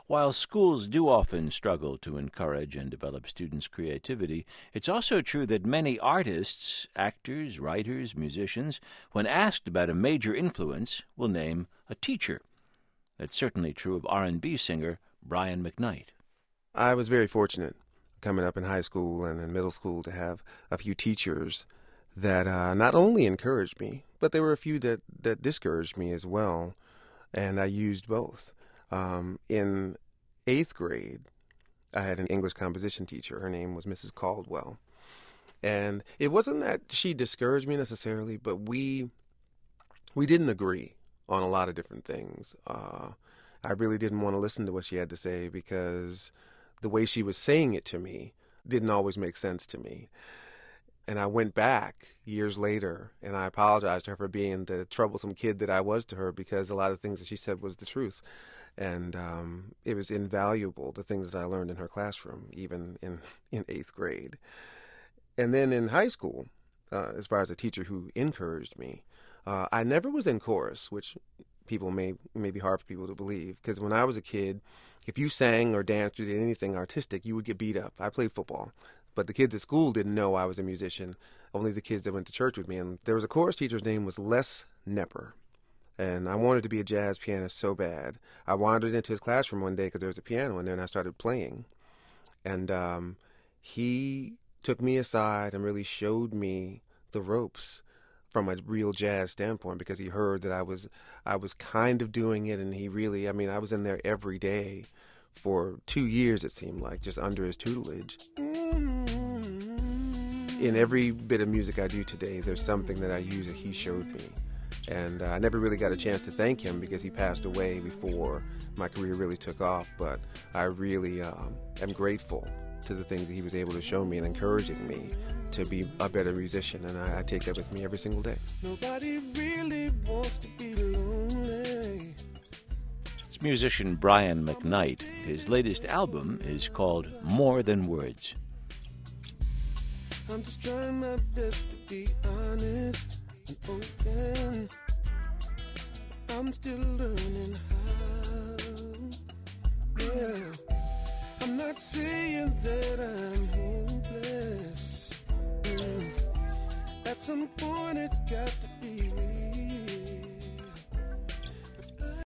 While schools do often struggle to encourage and develop students' creativity, it's also true that many artists, actors, writers, musicians, when asked about a major influence, will name a teacher. That's certainly true of R&B singer Brian McKnight. I was very fortunate coming up in high school and in middle school to have a few teachers that not only encouraged me, but there were a few that discouraged me as well, and I used both. In 8th grade, I had an English composition teacher. Her name was Mrs. Caldwell. And it wasn't that she discouraged me necessarily, but we didn't agree on a lot of different things. I really didn't want to listen to what she had to say because the way she was saying it to me didn't always make sense to me. And I went back years later and I apologized to her for being the troublesome kid that I was to her, because a lot of things that she said was the truth. And it was invaluable, the things that I learned in her classroom, even in 8th grade. And then in high school, as far as a teacher who encouraged me, I never was in chorus, which people may be hard for people to believe, because when I was a kid, if you sang or danced or did anything artistic, you would get beat up. I played football, but the kids at school didn't know I was a musician, only the kids that went to church with me. And there was a chorus teacher's name was Les Nepper, and I wanted to be a jazz pianist so bad. I wandered into his classroom one day because there was a piano in there, and I started playing. And he took me aside and really showed me the ropes from a real jazz standpoint, because he heard that I was kind of doing it, and he really, I was in there every day for 2 years, it seemed like, just under his tutelage. In every bit of music I do today, there's something that I use that he showed me. And I never really got a chance to thank him because he passed away before my career really took off, but I really am grateful to the things that he was able to show me and encouraging me to be a better musician, and I take that with me every single day. Nobody really wants to be lonely. It's musician Brian McKnight. His latest album is called More Than Words. I'm just trying my best to be honest and open. I'm still learning how. Yeah, I'm not saying that I'm hopeless. At some point it's got to be real.